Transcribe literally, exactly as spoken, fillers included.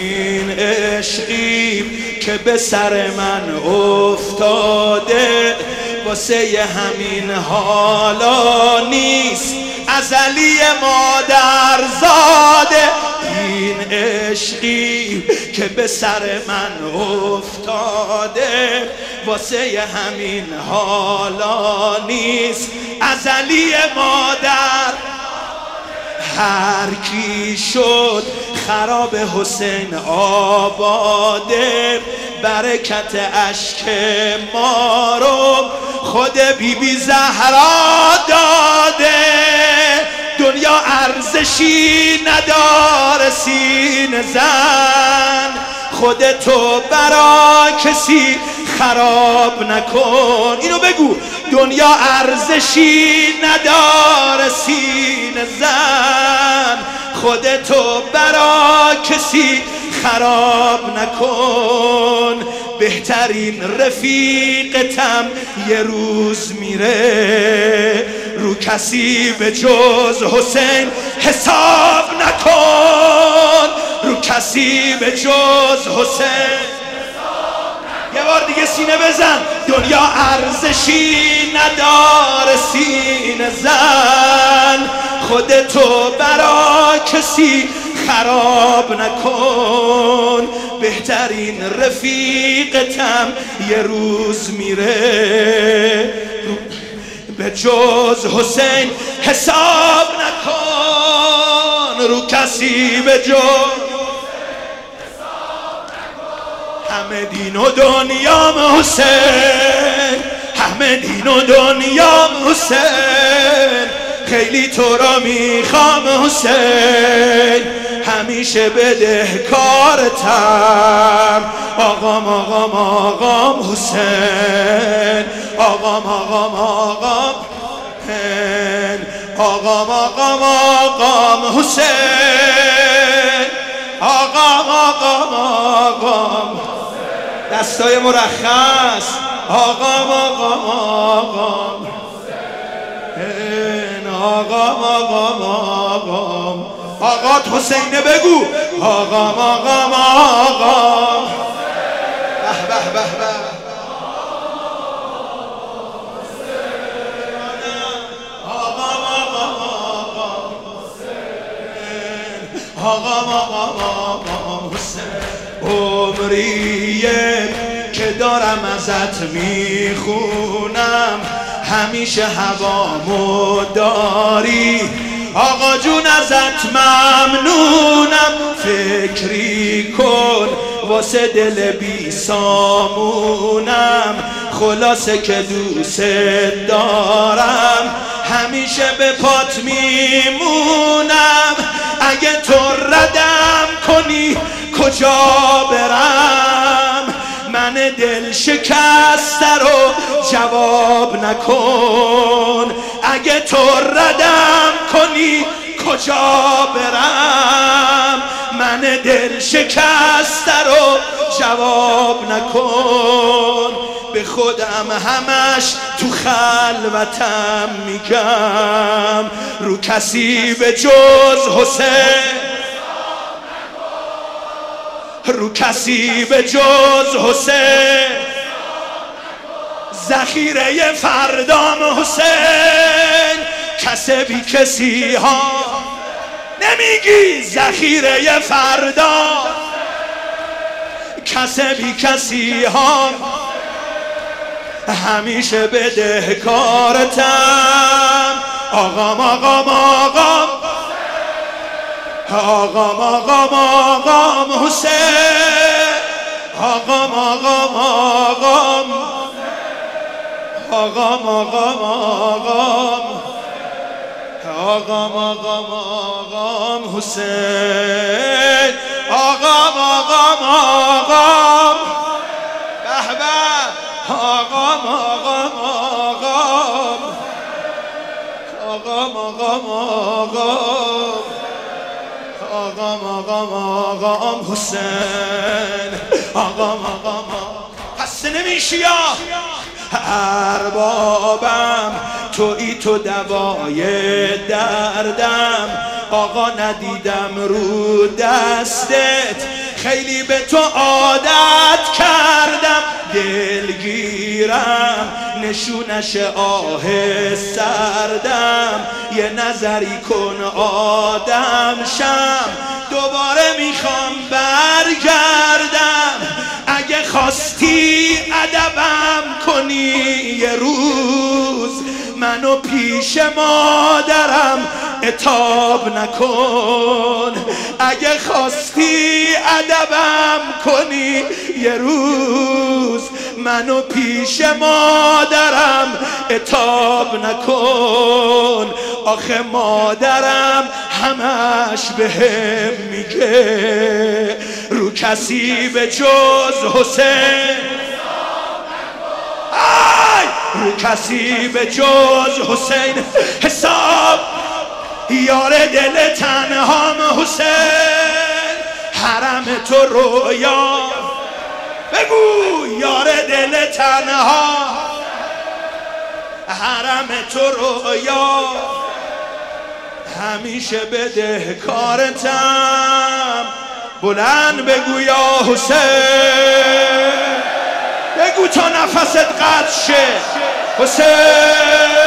این عشقی که به سر من افتاده واسه همین حالا نیست ازلی مادر زاده. این عشقی که به سر من افتاده واسه همین حالا نیست ازلی مادر. هر کی شد خراب حسین آباده برکت اشک ما رو خود بی بی زهرا داده. دنیا ارزشی نداره سینه زن خودتو برا کسی خراب نکن. اینو بگو دنیا ارزشی نداره سینه زن خودتو برا کسی خراب نکن. بهترین رفیقتم یه روز میره رو کسی به جز حسین حساب نکن. رو کسی به جز حسین یه بار دیگه سینه بزن. دنیا ارزشی نداره سینه زن خودتو برا کسی خراب نکن. بهترین رفیقتم یه روز میره به جز حسین حساب نکن. رو کسی به جز همه دین و دنیام حسین همه دین و دنیام حسین خیلی تو را میخوام حسین همیشه بدهکارتم. آقام آقام آقام حسین آقام آقام آقام آقام آقام آقام حسین آقام آقام آقام دستای مرخص آقام آقام آقام آقام آقام آقام آقات حسینه بگو آقام آقام آقام به به به به آقام آقام آقام آقام آقام آقام حسین. عمریه که دارم ازت میخونم همیشه هوامو داری آقا جون ازت ممنونم. فکری کن واسه دل بی سامونم خلاصه که دوست دارم همیشه به پات میمونم. اگه تو ردم کنی کجا برم من دل شکسته رو جواب نکن. اگه تو ردم کنی کجا برم من دل شکسته رو جواب نکن. به خودم همش تو خلوتم میگم رو کسی به جز حسین رو کسی به جز حسین ذخیره فردام حسین کسی بی کسی ها نمیگی ذخیره فردا کسی بی کسی ها همیشه بدهکارتم. آقام آقام آقام آقام آقام آقام حسین آقام آقام آقام آقام آقام آقام آقام آقام آقام حسین آقام آقام آقام به به آقام آقام آقام آقام آقام آقام آقام آقام آقام حسین آقام آقام خسته نمیشی یا اربابم تویی تو دوای دردم آقا ندیدم رو دستت خیلی به تو عادت کردم، دلگیرم نشونش آه سردم، یه نظری کن آدم شم، دوباره میخوام برگردم. اگه خواستی ادبم کنی یه روز، منو پیش مادرم عتاب نکن. اگه خواستی ادبم کنی یه روز، منو پیش مادرم عتاب نکن. آخه مادرم همش بهم میگه رو کسی به جز حسین، آی رو کسی به جز حسین حساب. یار دل تنهام حسین، حرم تو رویا. بگو یار دل تنها، حرم تو رویا. همیشه بدهکارتم، بلند بگو یا حسین، بگو تا نفست قطع شه حسین.